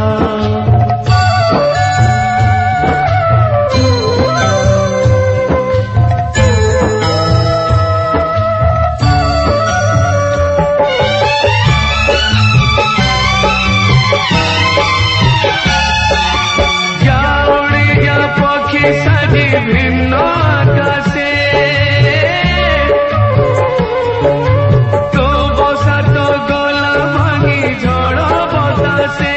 ভিন্ন আকাশে তো বসা তো গলা ভাঙি ঝড় বতাসে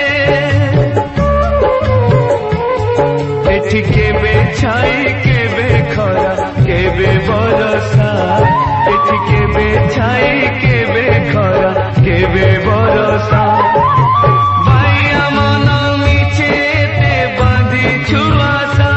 এটি কেবে ছাই কেবে খরা কেবে বরষা এটি কেবে ছাই কেবে খরা কেবে বরষা বাইয়া মন মিছেতে বাঁধিছু আশা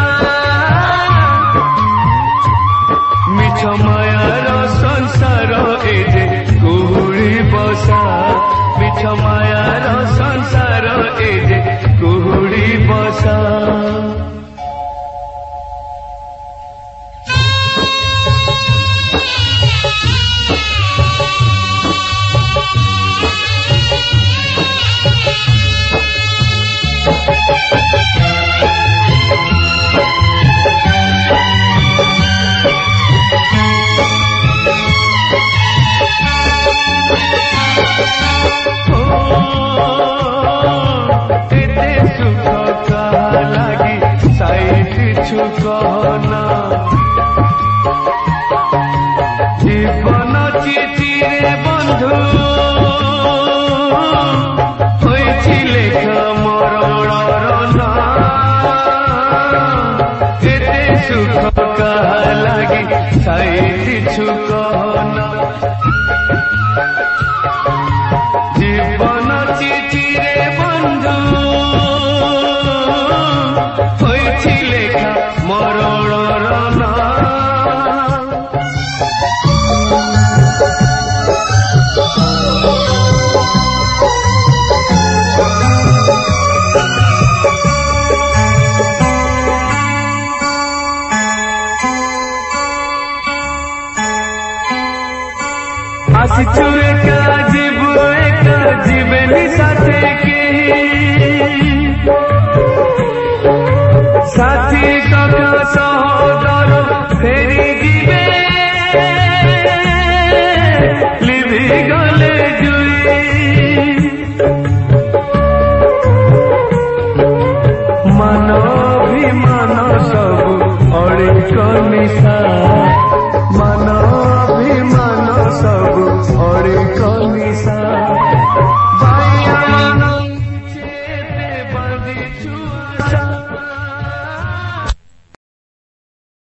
মিছ মায়ার সংসার এ যে কুহুড়ি বসা মিছ মায়ার সংসার এ যে কুহুড়ি বসা कहना जीवन चिठिरे बंधु लेखा मरणर ना एते सुख कहा लगी साइछु कहना जीवन चिठिरे बंधु लेखा मरणर ना आसिछु एका जीवेनी साथे साथी कका सहोदर फेरी जीवे लिभि गले जुई मान अभिमान सबु अड़िक मिशा मान अभिमान सबु अड़िक मिशा बाया मन चेते बांधिछु